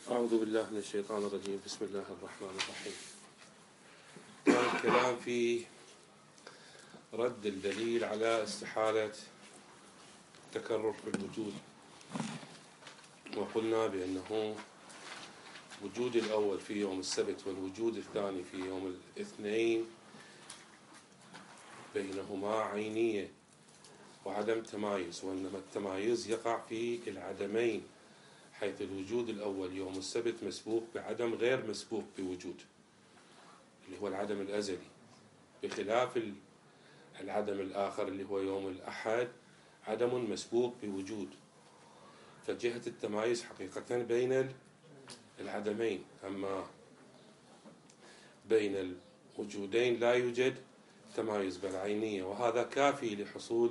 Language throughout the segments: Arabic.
أعوذ بالله من الشيطان الرجيم. بسم الله الرحمن الرحيم. كان الكلام في رد الدليل على استحالة التكرر في الوجود، وقلنا بأنه وجود الأول في يوم السبت والوجود الثاني في يوم الاثنين بينهما عينية وعدم تمايز، وإنما التمايز يقع في العدمين، حيث الوجود الأول يوم السبت مسبوق بعدم غير مسبوق بوجود اللي هو العدم الأزلي، بخلاف العدم الآخر اللي هو يوم الأحد عدم مسبوق بوجود. فجهة التمايز حقيقة بين العدمين، أما بين الوجودين لا يوجد تمايز بل عينية، وهذا كافي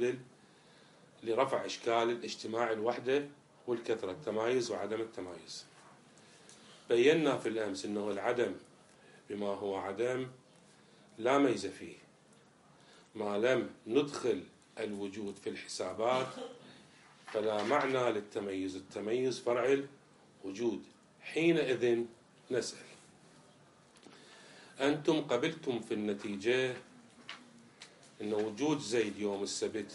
لرفع إشكال الاجتماع الوحدة والكثرة، التمايز وعدم التمايز. بينا في الأمس أنه العدم بما هو عدم لا ميز فيه، ما لم ندخل الوجود في الحسابات فلا معنى للتميز، التميز فرع الوجود. حينئذ نسأل: أنتم قبلتم في النتيجة أن وجود زيد يوم السبت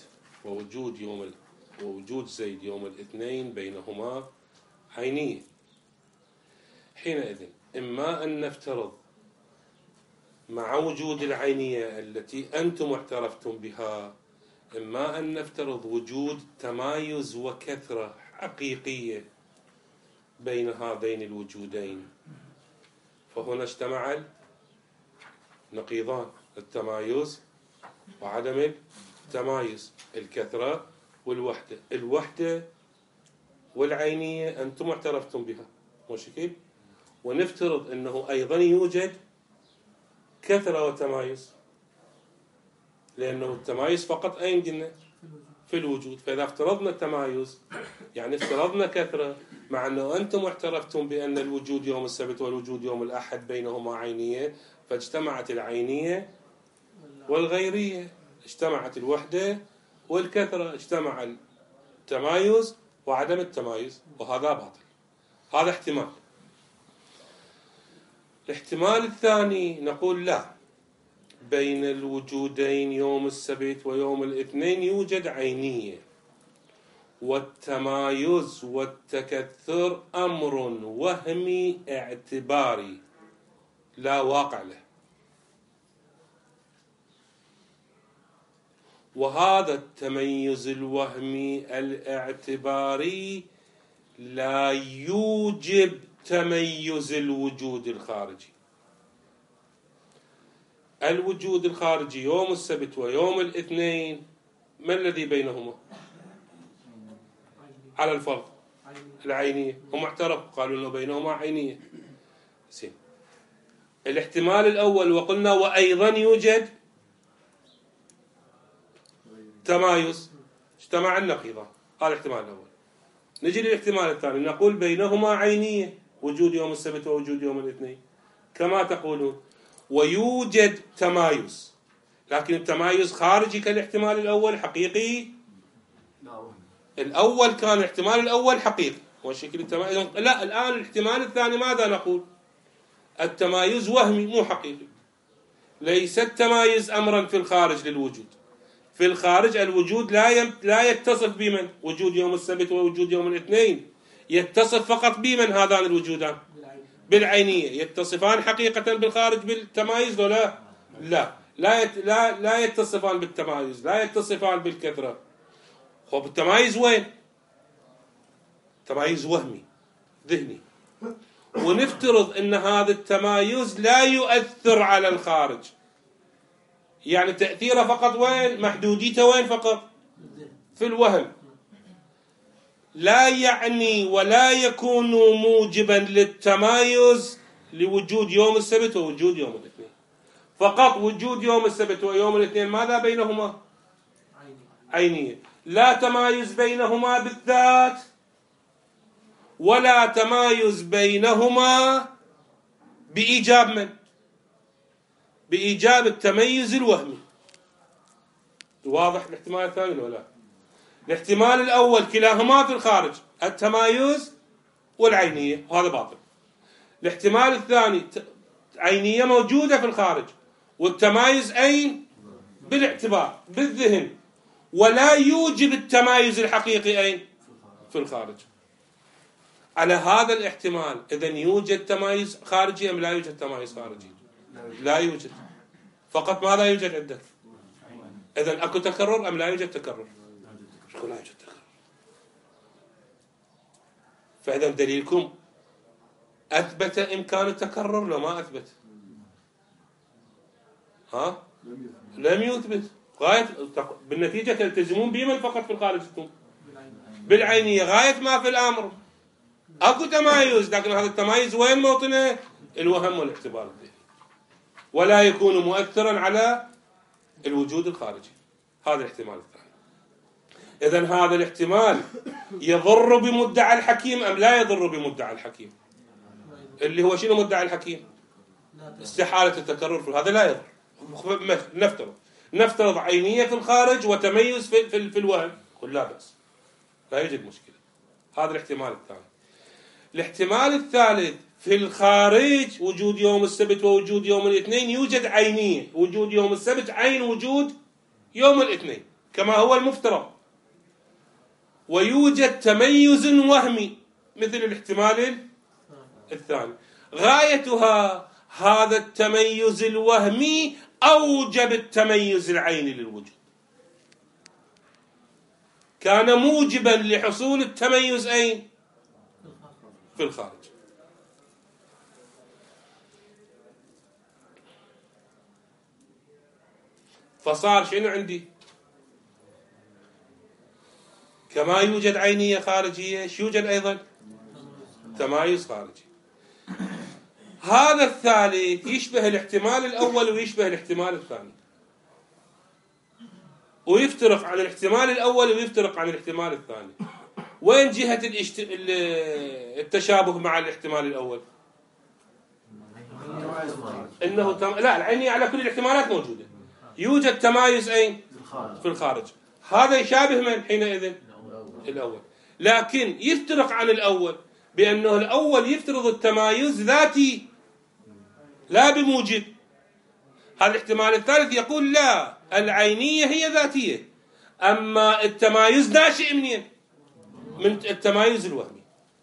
ووجود زيد يوم الاثنين بينهما عينية. حينئذ إما أن نفترض مع وجود العينية التي أنتم اعترفتم بها، إما أن نفترض وجود تمايز وكثرة حقيقية بين هذين الوجودين، فهنا اجتمع النقيضان، التمايز وعدم التمايز، الكثرة والوحدة. الوحدة والعينية أنتم اعترفتم بها، مشكل، ونفترض أنه أيضا يوجد كثرة وتمايز، لأنه التمايز فقط أين قلنا؟ في الوجود. فإذا افترضنا التمايز يعني افترضنا كثرة، مع أنه أنتم اعترفتم بأن الوجود يوم السبت والوجود يوم الأحد بينهما عينية، فاجتمعت العينية والغيرية، اجتمعت الوحدة والكثرة، اجتمع التمايز وعدم التمايز، وهذا باطل. هذا احتمال. الاحتمال الثاني نقول لا، بين الوجودين يوم السبت ويوم الاثنين يوجد عينية، والتمايز والتكثر أمر وهمي اعتباري لا واقع له، وهذا التميز الوهمي الاعتباري لا يوجب تميز الوجود الخارجي. الوجود الخارجي يوم السبت ويوم الاثنين ما الذي بينهما؟ على الفرض العينية، هم اعترفوا قالوا انه بينهما عينية. الاحتمال الأول وقلنا وأيضا يوجد تمايز، اجتمع النقيضان، هذا الاحتمال الأول. نجي للاحتمال الثاني، نقول بينهما عينية، وجود يوم السبت ووجود يوم الاثنين كما تقولون، ويوجد تمايز، لكن التمايز خارجي كالاحتمال الأول حقيقي. الأول كان الاحتمال الأول حقيقي وشكل التمايز، لا، الآن الاحتمال الثاني ماذا نقول؟ التمايز وهمي مو حقيقي. ليس التمايز أمرا في الخارج للوجود، في الخارج الوجود لا يتصف بمن؟ وجود يوم السبت ووجود يوم الاثنين يتصف فقط بمن هذان الوجودان؟ بالعينية. يتصفان حقيقة بالخارج بالتمايز ولا لا يتصفان بالتمايز، لا يتصفان بالكثرة. خب التمايز وين؟ تمايز وهمي ذهني، ونفترض ان هذا التمايز لا يؤثر على الخارج، يعني تأثيره فقط وين؟ محدوديته وين فقط؟ في الوهم. لا يعني ولا يكون موجبا للتمايز لوجود يوم السبت ووجود يوم الاثنين، فقط وجود يوم السبت ويوم الاثنين ماذا بينهما؟ عينية. لا تمايز بينهما بالذات ولا تمايز بينهما بإيجاب من؟ بإيجاب التميز الوهمي. واضح الاحتمال الثاني ولا لا؟ الاحتمال الأول كلاهما في الخارج، التمايز والعينية، وهذا باطل. الاحتمال الثاني عينية موجودة في الخارج، والتمايز أين؟ بالاعتبار بالذهن، ولا يوجب التمايز الحقيقي أين؟ في الخارج. على هذا الاحتمال إذن يوجد تمايز خارجي أم لا يوجد تمايز خارجي؟ لا يوجد، فقط ماذا يوجد عندك؟ إذن أكو تكرر أم لا يوجد تكرر؟ لا يوجد تكرر. فإذا دليلكم أثبت إمكان التكرر لو ما أثبت؟ ها؟ لم يثبت. غاية بالنتيجة تلتزمون بمن فقط في الخارج؟ بالعينية. غاية ما في الأمر أكو تمايز، لكن هذا التمايز وين موطنه؟ الوهم والاعتبار الذهني، ولا يكون مؤثرا على الوجود الخارجي. هذا الاحتمال الثاني. إذن هذا الاحتمال يضر بمدعى الحكيم أم لا يضر بمدعى الحكيم؟ اللي هو شنو مدعى الحكيم؟ استحالة التكرر في هذا لا يضر. نفترض عينية في الخارج وتميز في الوهم، قل لا بأس، لا يوجد مشكلة. هذا الاحتمال الثاني. الاحتمال الثالث في الخارج وجود يوم السبت ووجود يوم الاثنين يوجد عينية، وجود يوم السبت عين وجود يوم الاثنين كما هو المفترض، ويوجد تميز وهمي مثل الاحتمال الثاني. غايتها هذا التميز الوهمي أوجب التميز العيني للوجود، كان موجبا لحصول التميز أين؟ في الخارج. فصار شنو عندي؟ كما يوجد عينية خارجية يوجد أيضا تمايز خارجي. هذا الثالث يشبه الاحتمال الأول ويشبه الاحتمال الثاني، ويفترق عن الاحتمال الأول ويفترق عن الاحتمال الثاني. وين جهة التشابه مع الاحتمال الأول؟ إنه لا، العينية على كل الاحتمالات موجودة، يوجد تمايز أين؟ في الخارج. هذا يشابه من حينئذ؟ الأول. لكن يفترق عن الأول بأنه الأول يفترض التمايز ذاتي لا بموجب. هذا الاحتمال الثالث يقول لا، العينية هي ذاتية، أما التمايز ناشئ منين؟ من التمايز الوهمي.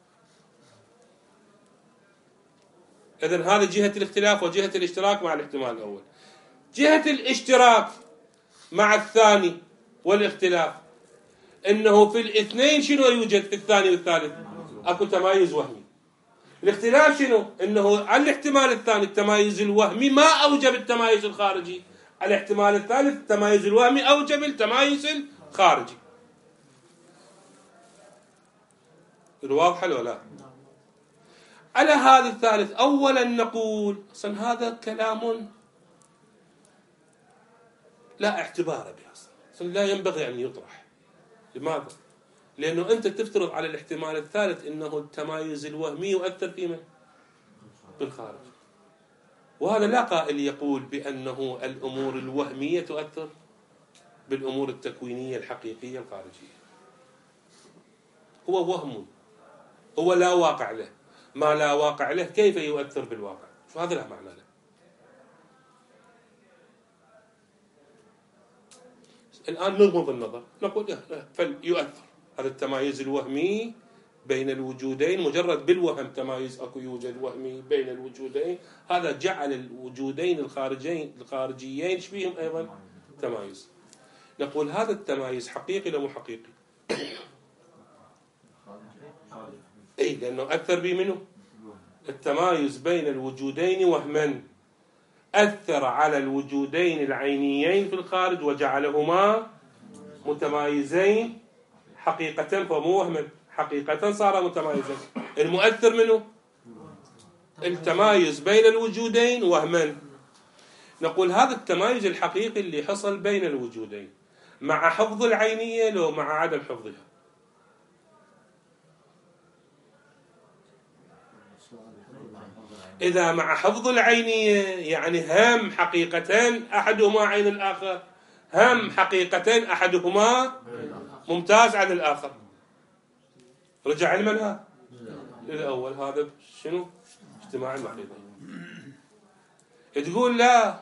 إذن هذه جهة الاختلاف وجهة الاشتراك مع الاحتمال الأول. جهة الاشتراك مع الثاني والاختلاف إنه في الاثنين شنو يوجد في الثاني والثالث؟ أكو تمايز وهمي. الاختلاف شنو؟ إنه على الاحتمال الثاني التمايز الوهمي ما أوجب التمايز الخارجي، على الاحتمال الثالث التمايز الوهمي أوجب التمايز الخارجي. واضحة ولا لا؟ على هذا الثالث أولا نقول أصلا هذا كلام لا اعتبار به، أصلا لا ينبغي أن يطرح. لماذا؟ لأنه أنت تفترض على الاحتمال الثالث أنه التمايز الوهمي يؤثر في من؟ بالخارج. وهذا لا قائل يقول بأنه الأمور الوهمية تؤثر بالأمور التكوينية الحقيقية الخارجية. هو وهم، هو لا واقع له. ما لا واقع له كيف يؤثر بالواقع؟ فهذا لا معنى له. الآن نغمض النظر نقول فليؤثر هذا التمايز الوهمي بين الوجودين، مجرد بالوهم تمايز أكو يوجد وهمي بين الوجودين، هذا جعل الوجودين الخارجيين شبيهم أيضا تمايز. نقول هذا التمايز حقيقي ولا مو حقيقي؟ أي، لأنه أثر به منه التمايز بين الوجودين وهما، أثر على الوجودين العينيين في الخارج وجعلهما متمايزين حقيقة، فمو وهما، حقيقة صار متمايزين. المؤثر منه التمايز بين الوجودين وهما. نقول هذا التمايز الحقيقي اللي حصل بين الوجودين مع حفظ العينية لو مع عدم حفظها؟ إذا مع حفظ العينية يعني هم حقيقتين أحدهما عين الآخر، هم حقيقتين أحدهما ممتاز عن الآخر، رجع علما للأول. هذا شنو؟ اجتماع النقيضين. تقول لا،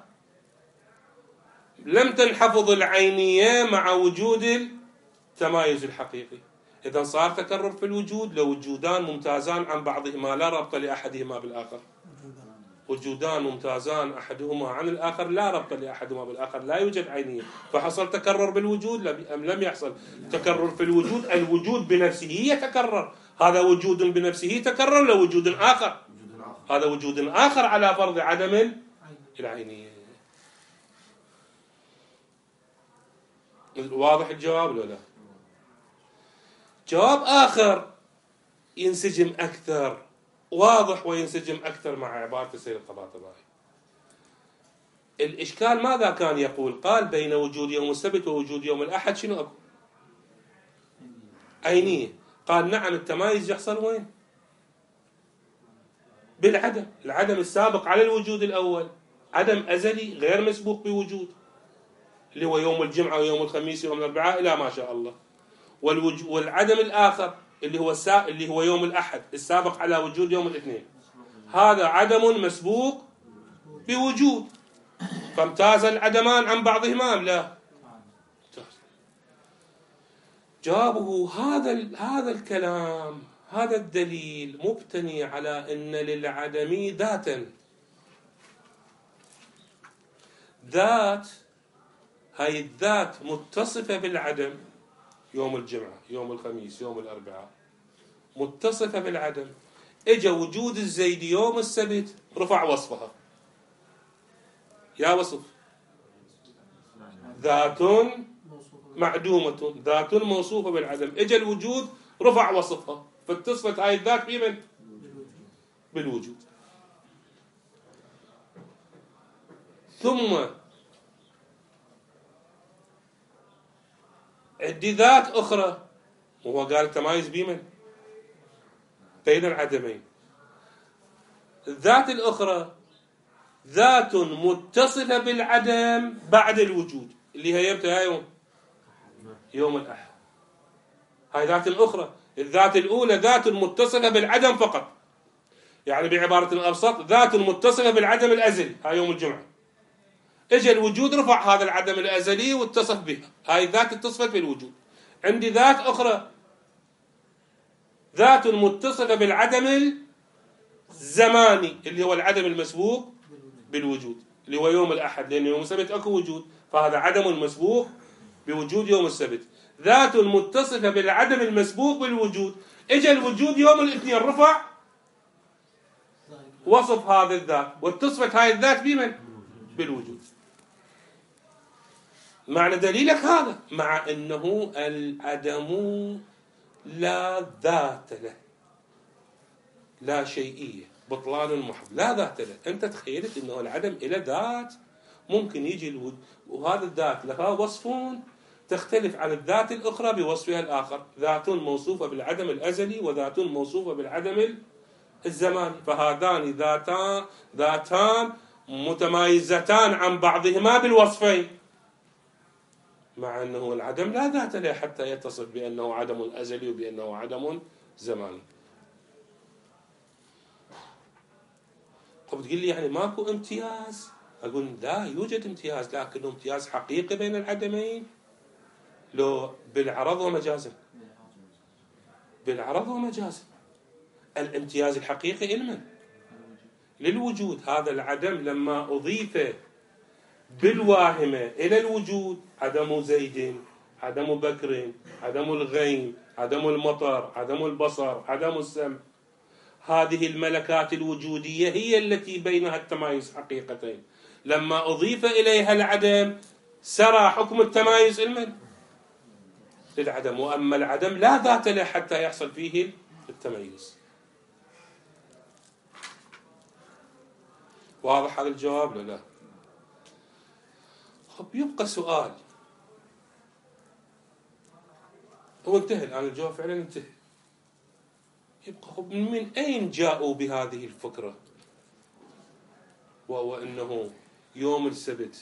لم تنحفظ العينية مع وجود التمايز الحقيقي، إذا صار تكرر في الوجود لو وجودان ممتازان عن بعضهما لا ربط لأحدهما بالآخر، وجودان ممتازان أحدهما عن الآخر لا ربط لأحدهما بالآخر، لا يوجد عينية، فحصل تكرر بالوجود أم لم يحصل تكرر في الوجود؟ الوجود بنفسه يتكرر، هذا وجود بنفسه تكرر لوجود آخر، هذا وجود آخر على فرض عدم العينية. واضح الجواب ولا لا؟ جواب آخر ينسجم أكثر، واضح وينسجم أكثر مع عبارة السيد الطباطبائي. الإشكال ماذا كان يقول؟ قال بين وجود يوم السبت ووجود يوم الأحد شنو أكو؟ عينية. قال نعم، التمايز يحصل وين؟ بالعدم، العدم السابق على الوجود الأول، عدم أزلي غير مسبوق بوجود، اللي هو يوم الجمعة ويوم الخميس ويوم الأربعاء إلى ما شاء الله. والعدم الآخر اللي هو يوم الأحد السابق على وجود يوم الاثنين، هذا عدم مسبوق بوجود، فامتاز العدمان عن بعضهما أم لا؟ جابه هذا الكلام، هذا الدليل مبتني على أن للعدم ذاتا، ذات، هاي الذات متصفة بالعدم، يوم الجمعة يوم الخميس يوم الأربعاء متصفة بالعدم. اجا وجود الزيدي يوم السبت رفع وصفها، يا وصف ذات معدومة، ذات موصوفة بالعدم، اجا الوجود رفع وصفها، فاتصفت هاي الذات بمن؟ بالوجود. ثم عندي ذات أخرى، وهو قال التمايز بمن؟ بين العدمين. الذات الأخرى ذات متصفة بالعدم بعد الوجود، اللي هي يمتى يوم الأحد. هاي ذات أخرى. الذات الأولى ذات متصفة بالعدم فقط، يعني بعبارة أبسط ذات متصفة بالعدم الأزلي، هاي يوم الجمعة. اجى الوجود رفع هذا العدم الأزلي واتصف بها، هاي ذات اتصفت بالوجود. عندي ذات أخرى ذات متصفة بالعدم الزماني، اللي هو العدم المسبوق بالوجود، اللي هو يوم الأحد، لأن يوم السبت أكو وجود، فهذا عدم مسبوق بوجود يوم السبت. ذات متصفة بالعدم المسبوق بالوجود، اجى الوجود يوم الاثنين رفع وصف هذا الذات واتصفت هاي الذات بمن؟ بالوجود. معنى دليلك هذا، مع أنه العدم لا ذات له، لا شيئية، بطلان محض، لا ذات له. أنت تخيلت أنه العدم إلى ذات، ممكن يجي الوجود وهذا الذات لها وصف تختلف عن الذات الأخرى بوصفها الآخر، ذات موصوفة بالعدم الأزلي وذات موصوفة بالعدم الزماني، فهذان ذاتان متمايزتان عن بعضهما بالوصفين، مع أنه العدم لا ذات له حتى يتصف بأنه عدم أزلي وبأنه عدم زماني. طب تقول لي يعني ماكو امتياز؟ أقول لا، يوجد امتياز، لكنه امتياز حقيقي بين العدمين، لو بالعرض ومجازا، بالعرض ومجازا. الامتياز الحقيقي لمن؟ للوجود. هذا العدم لما أضيف بالواهمة إلى الوجود، عدم زيد، عدم بكر، عدم الغيم، عدم المطر، عدم البصر، عدم السمع، هذه الملكات الوجودية هي التي بينها التمايز حقيقتين. لما أضيف إليها العدم سرى حكم التمايز للعدم، وأما العدم لا ذات له حتى يحصل فيه التميز. واضح هذا الجواب ولا لا؟ خب يبقى سؤال، هو انتهى الآن الجواب، فعلا انتهى. يبقى خب من أين جاءوا بهذه الفكرة، وهو أنه يوم السبت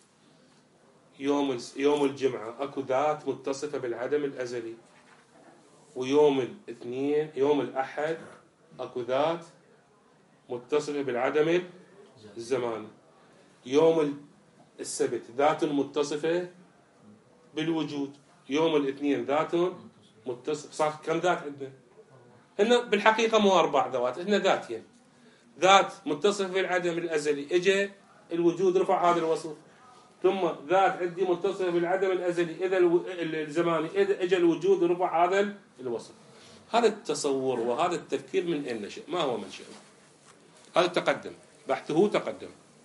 يوم الجمعة أكو ذات متصفة بالعدم الأزلي، ويوم الاثنين يوم الأحد أكو ذات متصفة بالعدم الزماني. يوم السبت ذات متصفة بالوجود. يوم الاثنين ذات متصفة. صار كم ذات عندنا؟ هن بالحقيقة مو 4 ذوات، هن ذاتين. ذات متصفة بالعدم الأزلي، اجى الوجود رفع هذا الوصف. ثم ذات عندي متصفة بالعدم الأزلي إذا الزماني، إذا اجى الوجود رفع هذا الوصف. هذا التصور وهذا التفكير من أين نشأ؟ ما هو منشأ؟ هذا تقدم، بحثه تقدم.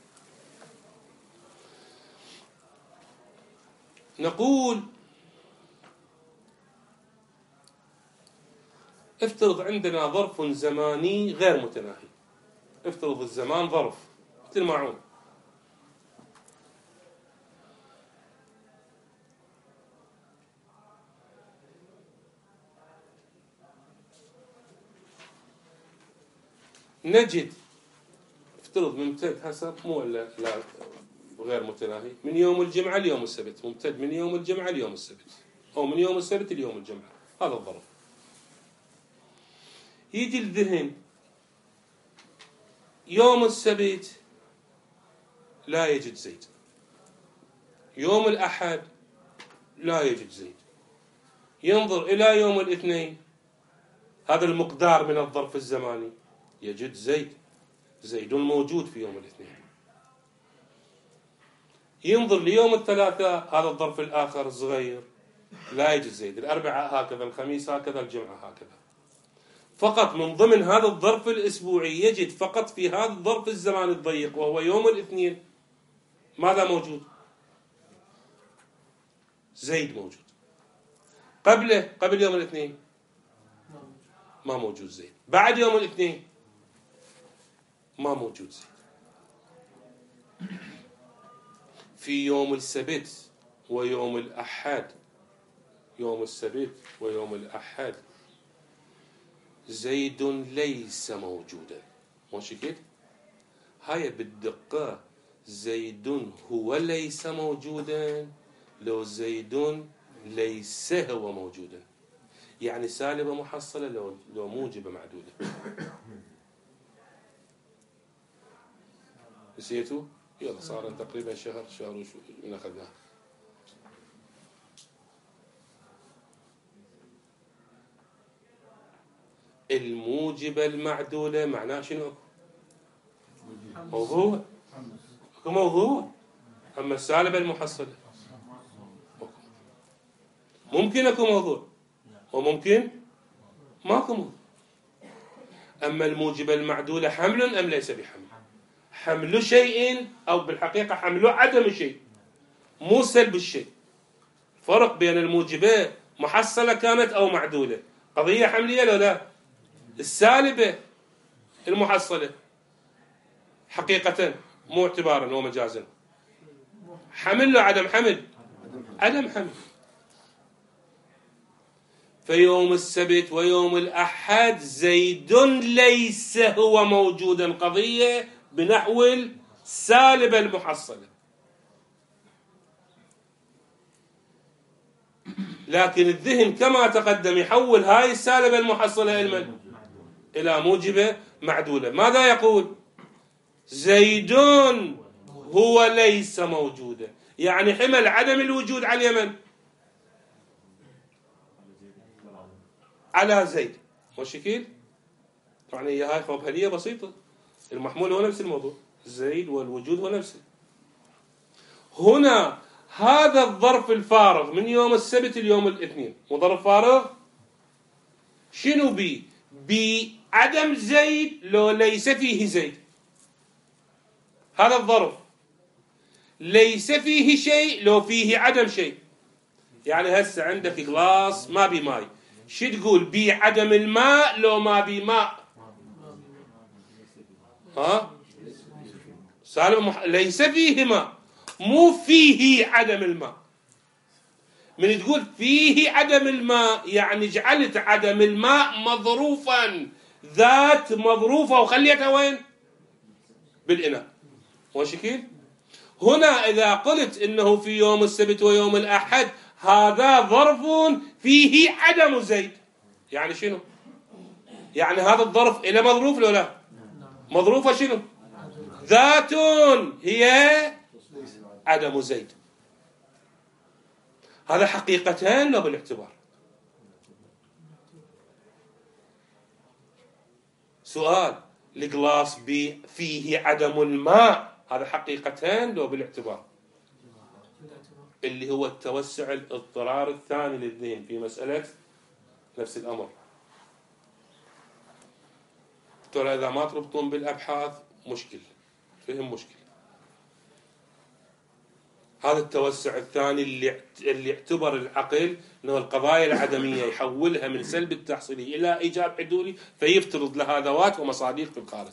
نقول افترض عندنا ظرف زماني غير متناهي. افترض الزمان ظرف مثل الماعون. نجد افترض ممتد هسه مو لا غير متناهي، من يوم الجمعة ليوم السبت، ممتد من يوم الجمعة ليوم السبت، أو من يوم السبت ليوم الجمعة. هذا الظرف. يجي الذهن يوم السبت لا يجد زيد، يوم الأحد لا يجد زيد، ينظر إلى يوم الاثنين، هذا المقدار من الظرف الزماني، يجد زيد، زيد موجود في يوم الاثنين. ينظر ليوم الثلاثاء، هذا الظرف الآخر الصغير، لا يجد زيد، الأربعاء هكذا، الخميس هكذا، الجمعة هكذا. فقط من ضمن هذا الظرف الأسبوعي يجد فقط في هذا الظرف الزماني الضيق وهو يوم الاثنين ماذا موجود؟ زيد موجود. قبله، قبل يوم الاثنين ما موجود زيد. بعد يوم الاثنين ما موجود زيد. في يوم السبت ويوم الأحد، يوم السبت ويوم الأحد زيد ليس موجودا. ماشي كده؟ هاي بالدقة زيد هو ليس موجودا، لو زيد ليس هو موجودا، يعني سالبة محصلة لو موجبة معدودة. نسيتوا؟ يلا صار تقريبا شهر وشو من أخذناه. الموجبة المعدولة معناه شنو؟ موضوع. اكو موضوع. أما السالبة المحصلة ممكن اكو موضوع وممكن ماكو موضوع. أما الموجبة المعدولة حمل أم ليس بحمل؟ حمل شيء، أو بالحقيقة حمل عدم شيء، مو سلب الشيء. فرق بين الموجبة محصلة كانت أو معدولة، قضية حملية لو لا؟ السالبة المحصلة حقيقة مو اعتبارا ومجازا، حمل لو عدم حمل؟ عدم حمل. فيوم السبت ويوم الأحد زيد ليس هو موجودا، قضية بنحو السالبة المحصلة. لكن الذهن كما تقدم يحول هاي السالبة المحصلة إلى موجبة معدولة. ماذا يقول؟ زيد هو ليس موجودا، يعني حمل عدم الوجود على اليمن على زيد. والشكل طبعا هي هاي خبرية بسيطة، المحمول هو نفس الموضوع، زيد والوجود هو نفسه. هنا هذا الظرف الفارغ من يوم السبت اليوم الاثنين وظرف فارغ شنو بي؟ بعدم زيد لو ليس فيه زيد. هذا الظرف ليس فيه شيء لو فيه عدم شيء. يعني هسه عندك غلاص ما بي ماي، شو تقول؟ بي عدم الماء لو ما بي ماء؟ ها؟ سالم ليس فيه ماء، مو فيه عدم الماء. من تقول فيه عدم الماء يعني جعلت عدم الماء مظروفا، ذات مظروفة وخليتها وين؟ بالإناء. وشكل هنا إذا قلت إنه في يوم السبت ويوم الأحد هذا ظرف فيه عدم زيد، يعني شنو؟ يعني هذا الظرف إلى مظروف لو لا؟ مظروفة شنو؟ ذات هي عدم زيد. هذا حقيقتين لو بالاعتبار. سؤال: الجلاس بي فيه عدم الماء، هذا حقيقتين لو بالاعتبار، اللي هو التوسع الاضطرار الثاني للاثنين في مسألة نفس الأمر. ترى إذا ما تربطون بالأبحاث مشكل، فهم مشكل. هذا التوسع الثاني اللي اعتبر العقل أنه القضايا العدمية يحولها من سلب التحصيلي إلى إيجاب حدولي، فيفترض لها ذوات ومصاديق في الخارج.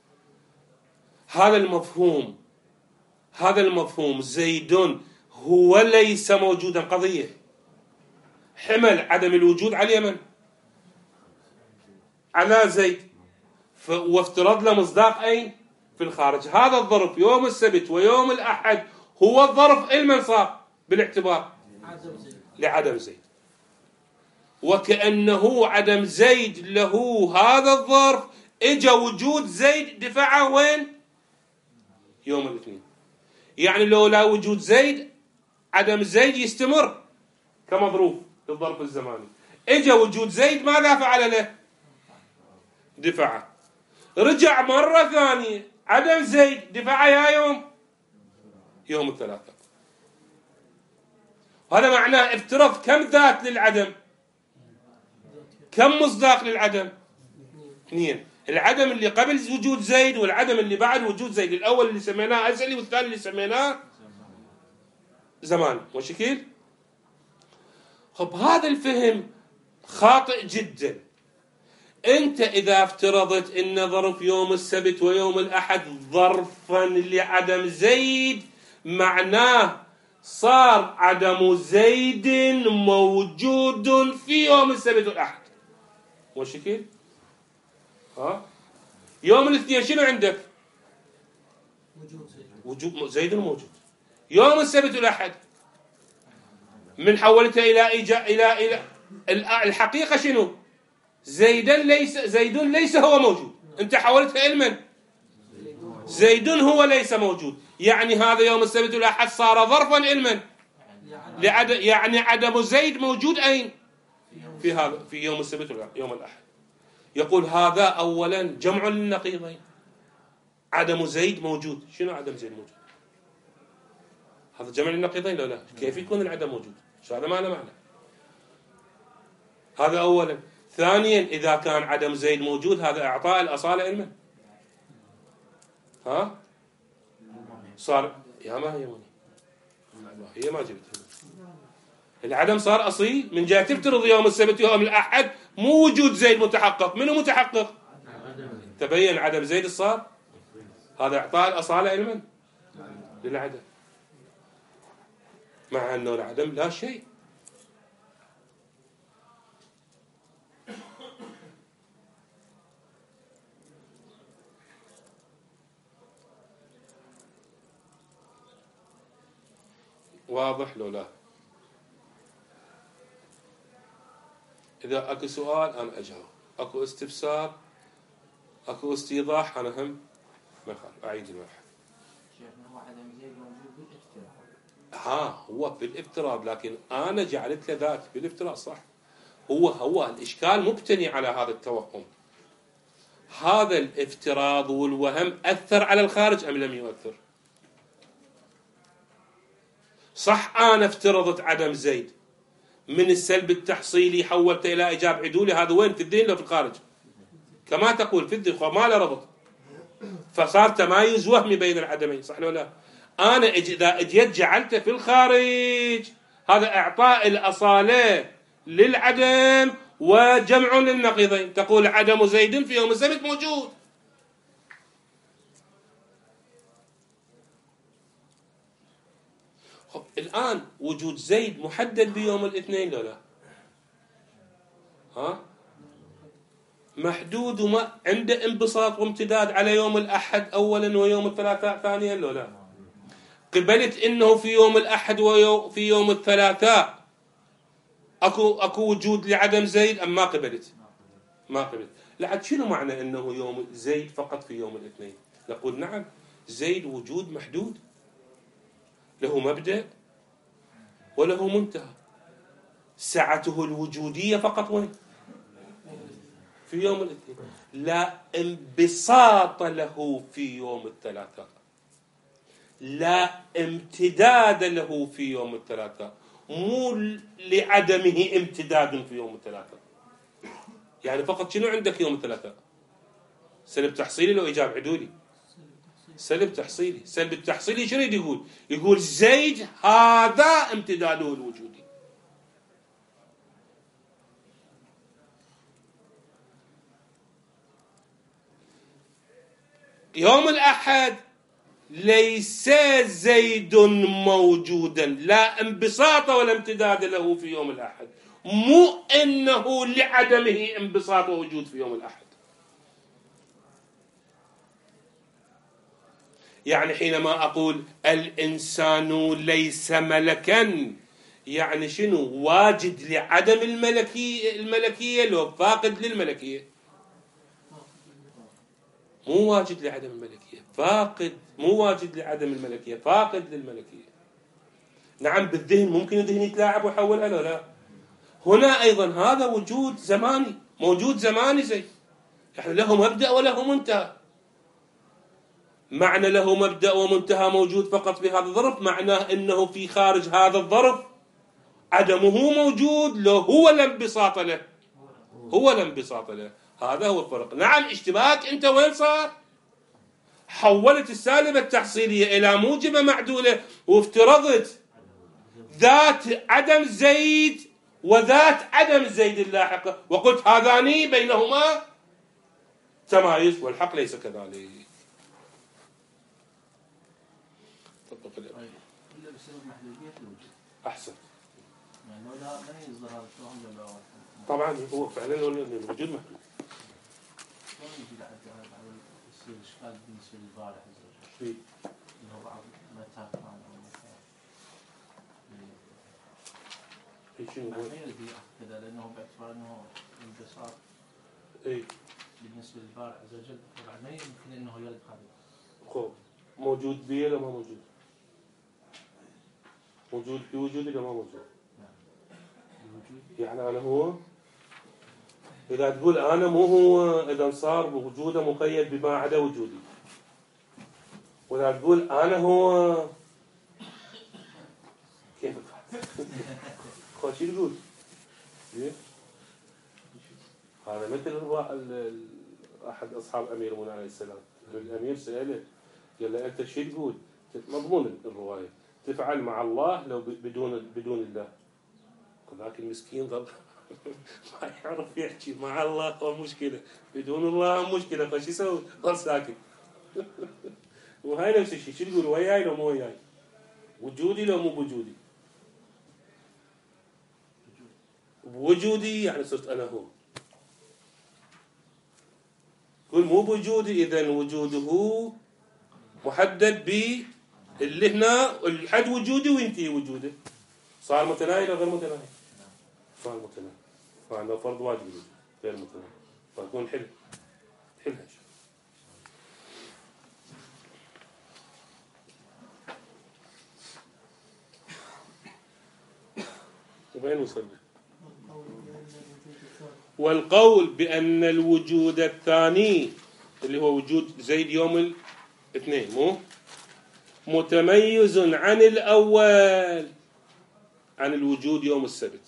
هذا المفهوم زيد هو ليس موجودا، قضية حمل عدم الوجود على اليمن على زيد، وافترض له مصداق أين؟ في الخارج. هذا الظرف يوم السبت ويوم الأحد هو الظرف لمن صار بالاعتبار؟ لعدم زيد. وكأنه عدم زيد له هذا الظرف، اجا وجود زيد دفعه وين؟ يوم الاثنين. يعني لو لا وجود زيد عدم زيد يستمر كمظروف للظرف الزماني. اجا وجود زيد ماذا فعل له؟ دفعه. رجع مرة ثانية عدم زيد دفعه يا يوم الثلاثاء. هذا معناه افترض كم ذات للعدم؟ كم مصداق للعدم؟ 2. العدم اللي قبل وجود زيد والعدم اللي بعد وجود زيد. الأول اللي سميناه أزلي والثاني اللي سميناه زمان. وشكل خب هذا الفهم خاطئ جدا. أنت إذا افترضت أن ظرف يوم السبت ويوم الأحد ظرفا لعدم زيد، معناه صار عدم زيد موجود في يوم السبت والأحد. وشكل يوم الاثنين شنو عندك؟ وجود زيد موجود. يوم السبت والأحد من حولتها إلى الحقيقة شنو؟ زيد ليس هو موجود. أنت حولتها إلى من؟ زيد هو ليس موجود. يعني هذا يوم السبت والأحد صار ظرفا إلى من؟ يعني عدم زيد موجود أين؟ في يوم السبت ويوم الأحد. يقول هذا أولا جمع للنقيضين. عدم زيد موجود. شنو عدم زيد موجود؟ هذا جمع للنقيضين. لا كيف يكون العدم موجود؟ شو هذا معنى؟ هذا أولا. ثانيا إذا كان عدم زيد موجود، هذا إعطاء الأصالة إلمن؟ صار يا ما هي مني، هي ما جبتها. العدم صار أصيل من جهة تفترض يوم السبت ويوم الأحد مو وجود زيد متحقق. منو متحقق؟ تبين عدم زيد صار. هذا إعطاء الأصالة إلمن؟ للعدم، مع أنه العدم لا شيء. واضح لو لا؟ إذا أكو سؤال أنا أجاوب، أكو استفسار، أكو استيضاح، أنا هم ما يخالف أعيد المبحث. شيخنا هو عدم زيد موجود بالافتراض. هو بالافتراض، لكن أنا جعلت له ذات بالافتراض صح. هو الإشكال مبتني على هذا التوهم. هذا الافتراض والوهم أثر على الخارج أم لم يؤثر؟ صح أنا افترضت عدم زيد من السلب التحصيلي حولت إلى إيجاب عدولي. هذا وين؟ في الدين لو في الخارج؟ كما تقول في الدين ما له ربط، فصار تمايز وهمي بين العدمين. صح ولا لا؟ أنا إذا اجيت جعلته في الخارج، هذا إعطاء الأصالة للعدم وجمع للنقيضين. تقول عدم زيد في يوم السبت موجود. الآن وجود زيد محدد بيوم الاثنين لو لا؟ محدود وما عنده انبساط وامتداد على يوم الأحد أولا ويوم الثلاثاء ثانيا لو لا؟ قبلت إنه في يوم الأحد وفي يوم الثلاثاء أكو وجود لعدم زيد أم ما قبلت؟ ما قبلت. لعد شنو معنى أنه يوم زيد فقط في يوم الاثنين؟ نقول نعم، زيد وجود محدود، له مبدأ وله منتهى. سعته الوجودية فقط وين؟ في يوم الاثنين. لا انبساط له في يوم الثلاثاء، لا امتداد له في يوم الثلاثاء، مو لعدمه امتداد في يوم الثلاثاء. يعني فقط شنو عندك يوم الثلاثاء؟ سلب تحصيلي لو إيجاب عدولي؟ سلب تحصيلي. سلب التحصيلي شنو يقول؟ يقول زيد هذا امتداده الوجودي. يوم الأحد ليس زيد موجودا، لا انبساط ولا امتداد له في يوم الأحد، مو إنه لعدمه انبساط ووجود في يوم الأحد. يعني حينما أقول الإنسان ليس ملكا، يعني شنو؟ واجد لعدم الملكية لو فاقد للملكية؟ مو واجد لعدم الملكية، فاقد. مو واجد لعدم الملكية، فاقد للملكية. نعم بالذهن ممكن الذهن يتلاعب ويحولها له، لا. هنا أيضا هذا وجود زماني، موجود زماني زي يعني له مبدأ وله منتهى. معنى له مبدأ ومنتهى موجود فقط في هذا الظرف، معناه أنه في خارج هذا الظرف عدمه موجود، لو هو لا انبساط له، هو لا انبساط له. هذا هو الفرق. نعم اشتباك أنت وين صار؟ حولت السالبة التحصيلية إلى موجبة معدولة، وافترضت ذات عدم زيد وذات عدم زيد اللاحقة، وقلت هذان بينهما تمايز، والحق ليس كذلك. طبق الأمر. إلا بسبب محدودية الوجود. أحسن. يعني لا يصدر هذا الشغل ولا طبعا هو فعلا الوجود محدود. شلون يجي لعد يصير إشكال بالنسبة للبارح عز وجل؟ إنه بعض متى كان أو متى. غير دي كذا لأنه باعتبار إنه انبساط. إيه. بالنسبة للبارح عز وجل طبعا ما يمكن إنه يرد هذا. خو موجود بيه ولا ما موجود؟ موجود في وجودي ولا ما موجود؟ يعني أنا هو، إذا تقول أنا مو هو، إذا صار وجوده مقيد بما عدا وجودي. وإذا تقول أنا هو، كيف خو شو تقول؟ هذا مثل أحد أصحاب أمير موسى عليه السلام. الأمير سأله قال له أنت شو تقول؟ مضمون الرواية، تفعل مع الله لو بدون الله. ذاك المسكين ظل ما يعرف يحكي مع الله هو مشكلة، بدون الله مشكلة، فشي يسوي؟ ظل ساكت. وهاي نفس الشيء، شو تقول؟ وياي لو مو وياي؟ وجودي لو مو بوجودي؟ بوجودي يعني صرت أنا هو. قل مو بوجودي، إذن وجوده محدد باللي هنا الحد وجودي وينتهي وجوده. صار متناهي أو غير متناهي؟ صار متناهي. فعندنا فرض واجب غير متناهي، فيكون حلها وين وصلنا؟ والقول بأن الوجود الثاني اللي هو وجود زيد يوم الاثنين مو متميز عن الأول، عن الوجود يوم السبت،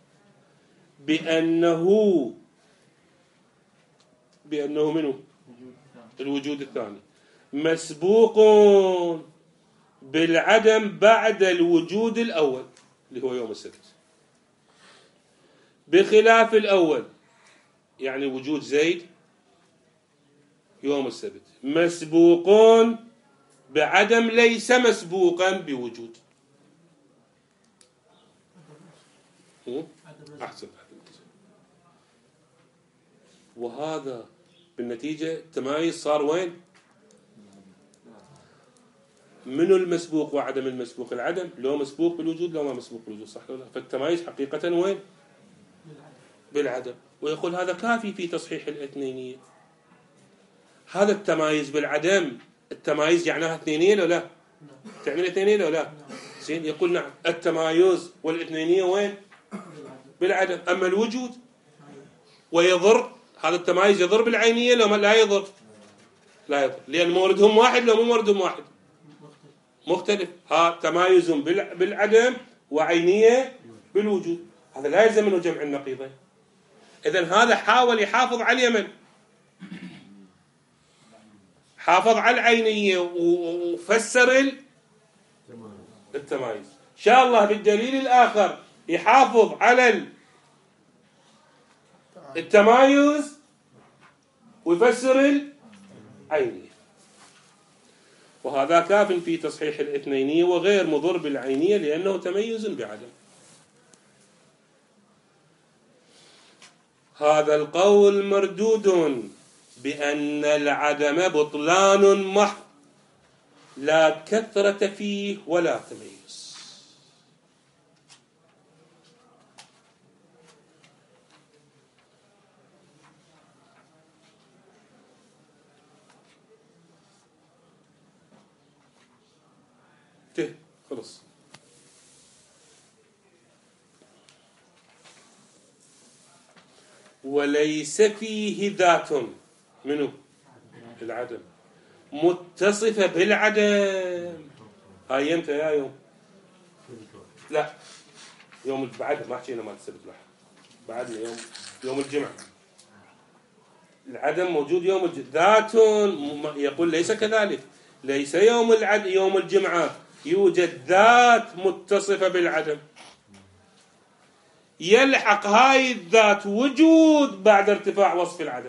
بأنه منه الوجود الثاني مسبوق بالعدم بعد الوجود الأول اللي هو يوم السبت، بخلاف الأول يعني وجود زيد يوم السبت مسبوق بعدم ليس مسبوقا بوجود. أحسن. وهذا بالنتيجة التمايز صار وين؟ منو المسبوق وعدم المسبوق؟ العدم. لو مسبوق بالوجود لو ما مسبوق بالوجود، صح ولا لا؟ فالتمايز حقيقة وين؟ بالعدم، ويقول هذا كافي في تصحيح الاثنينية. هذا التمايز بالعدم، التمايز يعنيها اثنينية لو لا؟ تعني الاثنينية لو لا؟ زين، يقول نعم التمايز والاثنينية وين؟ بالعدم. أما الوجود ويضر، هذا التمايز يضر بالعينية لو لا يضر؟ لا يضر، لأن موردهم واحد لو مو موردهم واحد؟ مختلف. ها تمايز بالعدم وعينية بالوجود، هذا لا يلزم منه جمع النقيضين. إذن هذا حاول يحافظ على اليمن، حافظ على العينية وفسر التمايز. إن شاء الله بالدليل الآخر يحافظ على التمايز ويفسر العينية، وهذا كاف في تصحيح الاثنينية وغير مضر بالعينية لأنه تميز بعدم. هذا القول مردود بأن العدم بطلان محض لا كثرة فيه ولا تميز. خلص. وليس فيه ذات منه العدم متصفة بالعدم. هاي يمتى يا يوم؟ لا يوم بعد ما حكينا مال السبت، بعد يوم الجمعة. العدم موجود يوم ذات، يقول ليس كذلك، ليس يوم الجمعة يوجد ذات متصفة بالعدم، يلحق هاي الذات وجود بعد ارتفاع وصف العدم.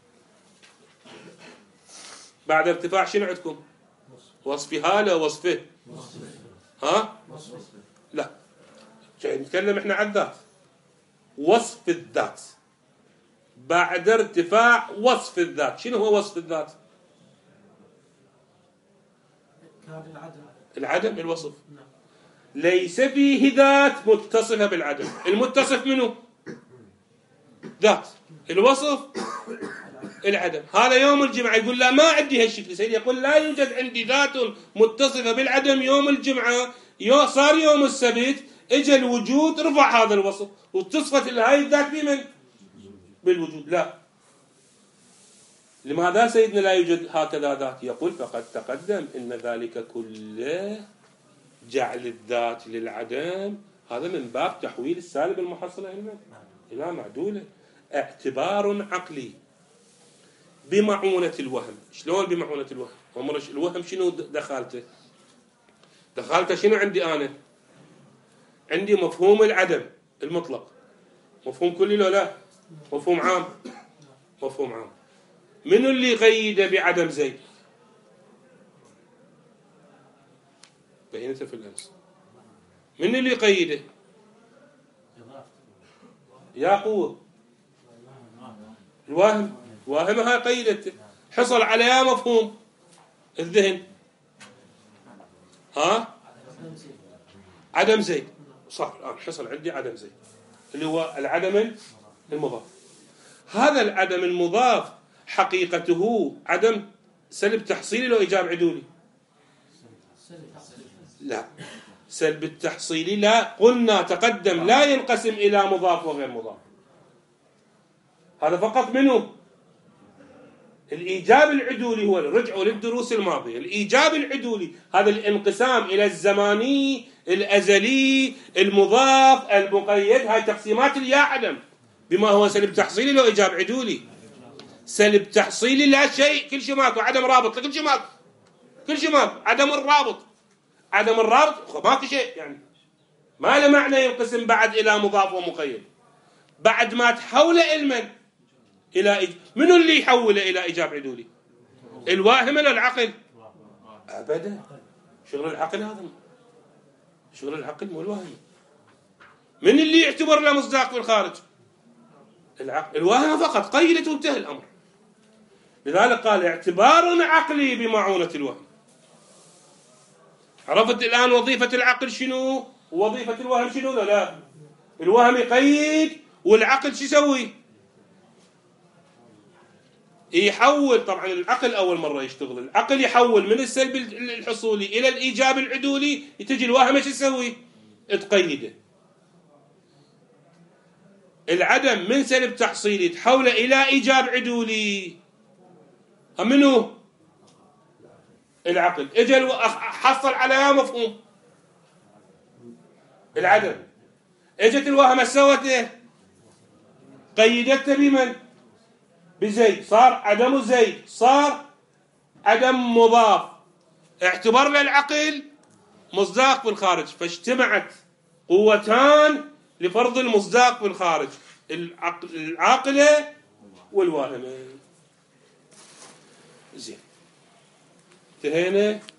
بعد ارتفاع شنو عندكم؟ وصفها لا وصفه؟ ها؟ لا، نتكلم احنا عن الذات، وصف الذات بعد ارتفاع وصف الذات. شنو هو وصف الذات؟ العدم، الوصف. ليس فيه ذات متصفة بالعدم. المتصف منه ذات، الوصف العدم. هذا يوم الجمعة يقول لا ما عندي هالشكل. سيدي يقول لا يوجد عندي ذات متصفة بالعدم يوم الجمعة، صار يوم السبت اجى الوجود رفع هذا الوصف واتصفت هاي الذات بمن؟ بالوجود. لا. لماذا سيدنا لا يوجد هكذا ذات؟ يقول فقد تقدم ان ذلك كله جعل الذات للعدم هذا من باب تحويل السالب المحصلة إلى معدولة، اعتبار عقلي بمعونة الوهم. شلون بمعونة الوهم؟ الوهم شنو دخالته؟ دخالته شنو عندي أنا؟ عندي مفهوم العدم المطلق، مفهوم كلي لو لا؟ مفهوم عام، مفهوم عام. من اللي قيده بعدم زيد؟ بينته في الأمس. من اللي قيده؟ يا قوة الواهم. واهمها قيدته، حصل على مفهوم الذهن. ها؟ عدم زيد صح. الآن حصل عندي عدم زيد اللي هو العدم المضاف. هذا العدم المضاف حقيقته عدم سلب تحصيلي لو إيجاب عدولي؟ لا، سلب التحصيلي لا. قلنا تقدم لا ينقسم إلى مضاف وغير مضاف. هذا فقط منه الإيجاب العدولي. هو رجعوا للدروس الماضية، الإيجاب العدولي هذا الانقسام إلى الزماني الأزلي المضاف المقيد. هاي تقسيمات اليا عدم بما هو سلب تحصيلي لو إيجاب عدولي. سلب تحصيلي لا شيء، كل شيء ماكو، عدم رابط، كل شيء ماكو، كل شيء ماكو، عدم الرابط. عدم الرابط ماكو شيء، يعني ما له معنى ينقسم بعد إلى مضاف ومقيد. بعد ما تحول علما إلى منو اللي يحوله إلى إيجاب عدولي؟ الواهم ولا العقل؟ أبدا، شغل العقل هذا، شغل العقل مو الواهم. من اللي يعتبر له مصداق في الخارج؟ العقل. الواهم فقط قيدت وانتهى الأمر. لذلك قال اعتبار عقلي بمعونة الوهم. عرفت الآن وظيفة العقل شنو؟ ووظيفة الوهم شنو؟ لا، الوهم يقيد والعقل شو يسوي؟ يحول. طبعا العقل أول مرة يشتغل، العقل يحول من السلب الحصولي إلى الإيجاب العدولي. تجي الوهم شو يسوي؟ تقيده. العدم من سلب تحصيلي تحوله إلى إيجاب عدولي. منو؟ العقل. اجى حصل على مفهوم العدم. اجت الوهم سوت ايه؟ قيدته بمن؟ بزيد. صار عدم زيد، صار عدم مضاف. اعتبر له العقل مصداق بالخارج، فاجتمعت قوتان لفرض المصداق بالخارج، العاقلة والواهمة. زين، انتهينا.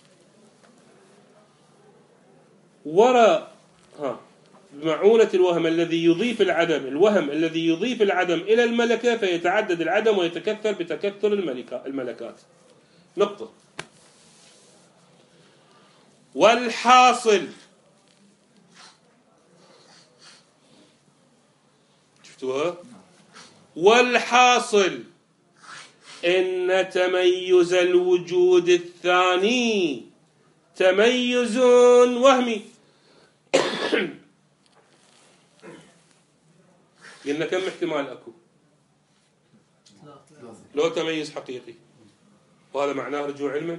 وراء بمعونة الوهم الذي يضيف العدم إلى الملكة، فيتعدد العدم ويتكثر بتكثر الملكات. نقطة. والحاصل، شفتوها؟ والحاصل إن تميز الوجود الثاني تميز وهمي. قلنا كم احتمال اكو؟ لو تميز حقيقي، وهذا معناه رجوع علما.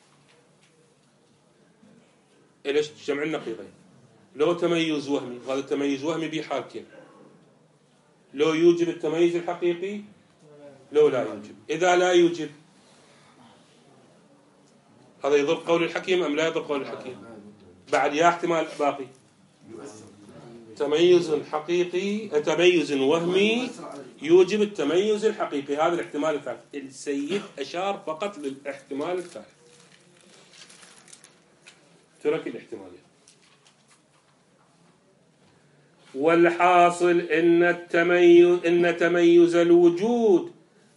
ليش جمع النقيضين؟ لو تميز وهمي، هذا التميز وهمي بحالتين: لو يوجب التميز الحقيقي، لو لا يوجب. إذا لا يوجب، هذا يضر قول الحكيم أم لا يضر قول الحكيم؟ بعد يا احتمال باقي: تميز حقيقي، تميز وهمي يوجب التميز الحقيقي. هذا الاحتمال الثالث. السيد أشار فقط للاحتمال الثالث، ترك الاحتمالين. والحاصل إن تميز الوجود،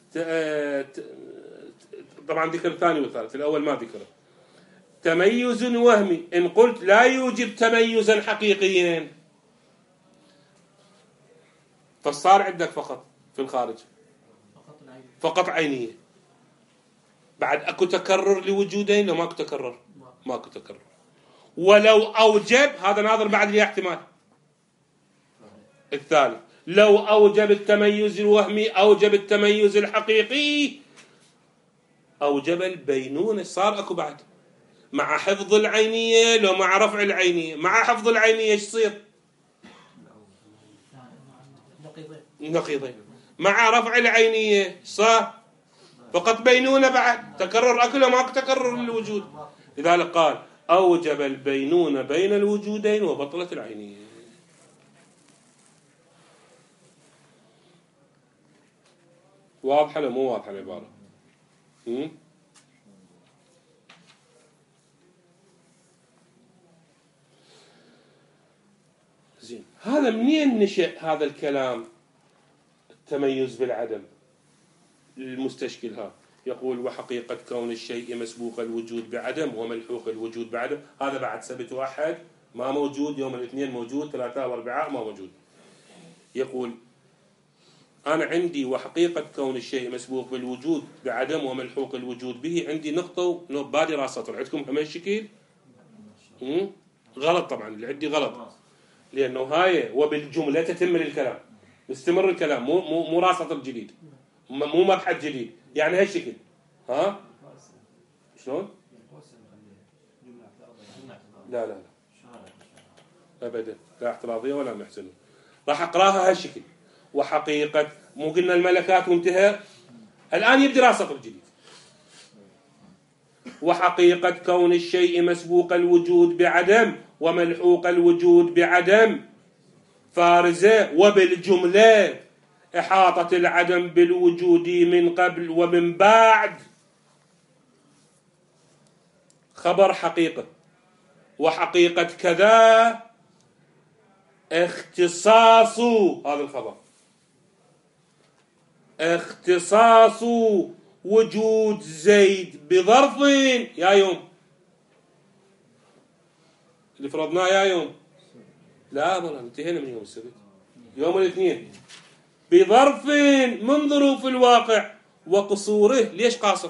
طبعا ذكر الثاني والثالث، الأول ما ذكره. تميز وهمي إن قلت لا يوجب تميزا حقيقيا، فصار عندك فقط في الخارج فقط عينية. بعد أكو تكرر لوجودين؟ لو ماكو تكرر، ماكو تكرر. ولو أوجب، هذا ناظر بعد لي احتمال الثالث: لو أوجب التميز الوهمي أوجب التميز الحقيقي، أوجب البينونة. صار أكو بعد مع حفظ العينية، لو مع رفع العينية. مع حفظ العينية ايش يصير؟ نقيضين. مع رفع العينية صار فقط بينونة. بعد تكرر أكل وما تكرر للوجود. لذلك قال: أوجب البينونة بين الوجودين وبطلت العينية. واضحة ولا مو واضحة العبارة؟ زين، هذا منين نشأ هذا الكلام التميز بالعدم؟ المستشكل هذا يقول: وحقيقة كون الشيء مسبوق الوجود بعدم وملحوق الوجود بعدم. هذا بعد سبت واحد ما موجود، يوم الاثنين موجود، ثلاثاء واربعاء ما موجود. يقول: أنا عندي وحقيقة كون الشيء مسبوق بالوجود بعدم وملحوق الوجود به، عندي نقطة بادي راس سطر. عندكم هم الشكل؟ غلط طبعا، اللي عندي غلط، لأنه هاي وبالجملة تتم الكلام، مستمر الكلام، مو راس سطر جديد، مو مبحث جديد. يعني هالشكل. ها شلون؟ لا لا لا أبدا، لا اعتراضية ولا محسنة. راح أقراها هالشكل: وحقيقة، مو قلنا الملكات وانتهى، الآن يبدي راس سطر جديد. وحقيقة كون الشيء مسبوق الوجود بعدم وملحوق الوجود بعدم فارزة، وبالجملة إحاطة العدم بالوجود من قبل ومن بعد. خبر حقيقة. وحقيقة كذا اختصاص، هذا الخبر اختصاص وجود زيد بظرف يا يوم، اللي فرضناه يا يوم. لا والله انتهينا من يوم السبت. يوم الاثنين بظرف من ظروف الواقع وقصوره. ليش قاصر؟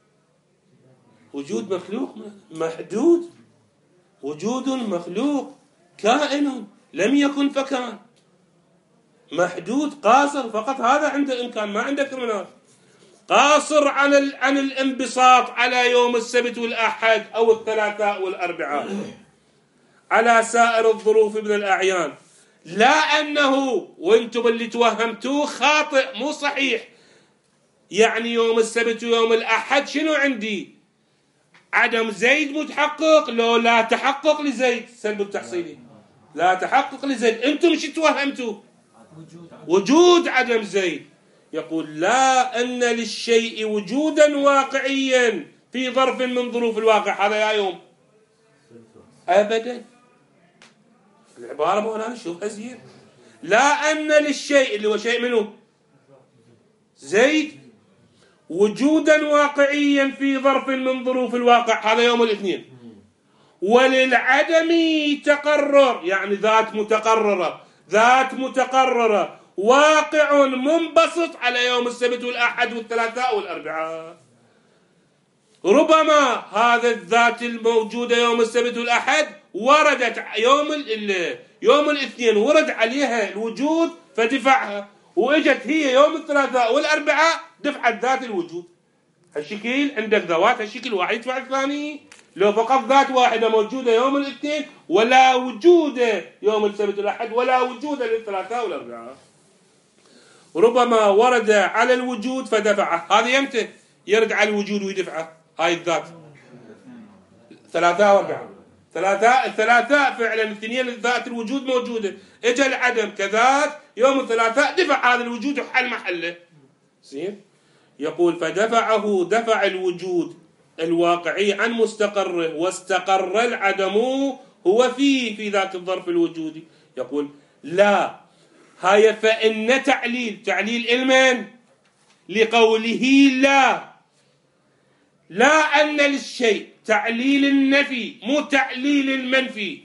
وجود مخلوق محدود، وجود مخلوق كائن لم يكن فكان، محدود قاصر فقط، هذا عنده إمكان، ما عنده كرمنات. قاصر عن الانبساط على يوم السبت والأحد أو الثلاثاء والأربعاء على سائر الظروف من الأعيان. لا أنه وانتم اللي توهمتوه خاطئ مو صحيح. يعني يوم السبت ويوم الأحد شنو عندي؟ عدم زيد متحقق، لو لا تحقق لزيد، سلب التحصيلي لا تحقق لزيد. انتم شو توهمتوا؟ وجود عدم زيد. يقول لا أن للشيء وجودا واقعيا في ظرف من ظروف الواقع. هذا يا يوم أبدا. العبارة مولانا شوف أزين. لا أن للشيء اللي هو شيء منه زيد وجودا واقعيا في ظرف من ظروف الواقع، هذا يوم الاثنين. وللعدم تقرر، يعني ذات متقررة، ذات متقررة واقع منبسط على يوم السبت والأحد والثلاثاء والأربعاء. ربما هذا الذات الموجودة يوم السبت والأحد وردت يوم الاثنين ورد عليها الوجود فدفعها، وإجت هي يوم الثلاثاء والأربعاء دفعت ذات الوجود. هالشكل عندك ذوات هالشكل واحد يدفع الثاني. لو فقط ذات واحدة موجودة يوم الاثنين ولا وجود يوم السبت والأحد ولا وجود للثلاثاء والأربعاء، ربما ورد على الوجود فدفعه. هذا يمتى يرد على الوجود ويدفعه؟ هاي الذات ثلاثاء وأربعاء. الثلاثاء فعلا الاثنين ذات الوجود موجودة، اجى العدم كذات يوم الثلاثاء دفع هذا الوجود وحل محله. زين. يقول فدفعه، دفع الوجود الواقعي عن مستقره، واستقر العدم هو في ذات الظرف الوجودي. يقول لا، هاي فإن تعليل المن لقوله لا أن للشيء، تعليل النفي مو تعليل المنفي.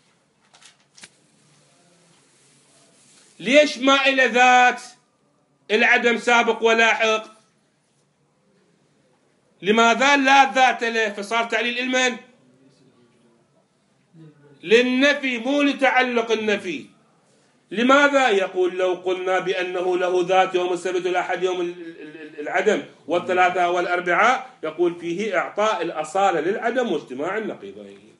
ليش ما إلى ذات العدم سابق ولاحق؟ لماذا لا ذات له؟ فصار تعليل المن للنفي مو لتعلق النفي. لماذا؟ يقول لو قلنا بأنه له ذات يوم السبت والأحد يوم العدم والثلاثاء والأربعاء، يقول فيه إعطاء الأصالة للعدم واجتماع النقيضين.